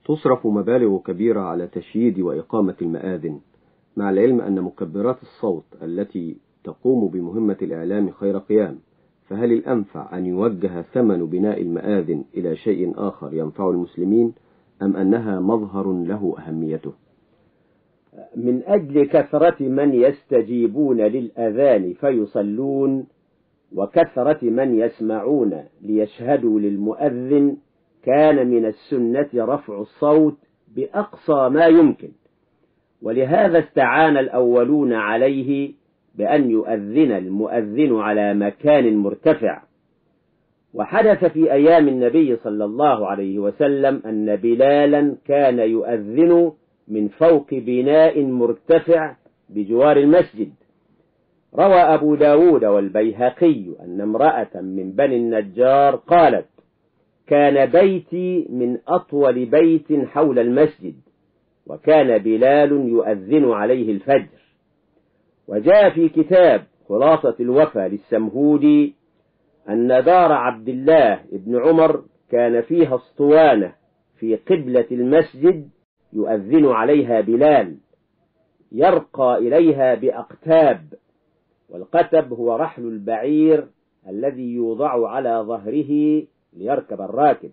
تصرف مبالغ كبيرة على تشييد وإقامة المآذن، مع العلم أن مكبرات الصوت التي تقوم بمهمة الإعلام خير قيام، فهل الأنفع أن يوجه ثمن بناء المآذن إلى شيء آخر ينفع المسلمين، أم أنها مظهر له أهميته؟ من أجل كثرة من يستجيبون للأذان فيصلون، وكثرة من يسمعون ليشهدوا للمؤذن، كان من السنة رفع الصوت بأقصى ما يمكن، ولهذا استعان الأولون عليه بأن يؤذن المؤذن على مكان مرتفع. وحدث في أيام النبي صلى الله عليه وسلم أن بلالا كان يؤذن من فوق بناء مرتفع بجوار المسجد. روى أبو داود والبيهقي أن امرأة من بني النجار قالت: كان بيتي من أطول بيت حول المسجد، وكان بلال يؤذن عليه الفجر. وجاء في كتاب خلاصة الوفا للسمهودي أن دار عبد الله بن عمر كان فيها اسطوانة في قبلة المسجد يؤذن عليها بلال، يرقى إليها بأقتاب، والقتب هو رحل البعير الذي يوضع على ظهره ليركب الراكب.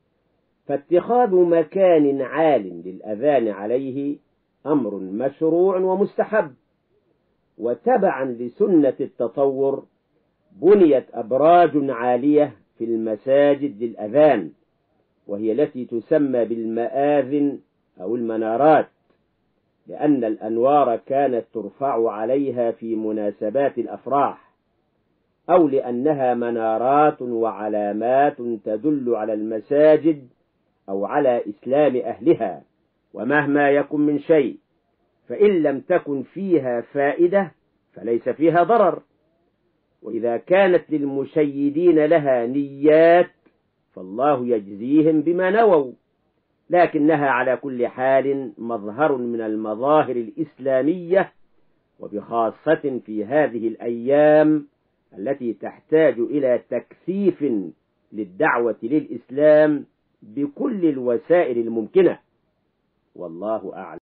فاتخاذ مكان عال للأذان عليه أمر مشروع ومستحب. وتبعا لسنة التطور بنيت أبراج عالية في المساجد للأذان، وهي التي تسمى بالمآذن أو المنارات، لأن الأنوار كانت ترفع عليها في مناسبات الأفراح، أو لأنها منارات وعلامات تدل على المساجد أو على إسلام أهلها. ومهما يكن من شيء، فإن لم تكن فيها فائدة فليس فيها ضرر. وإذا كانت للمشيدين لها نيات فالله يجزيهم بما نووا، لكنها على كل حال مظهر من المظاهر الإسلامية، وبخاصة في هذه الأيام التي تحتاج إلى تكثيف للدعوة للإسلام بكل الوسائل الممكنة. والله أعلم.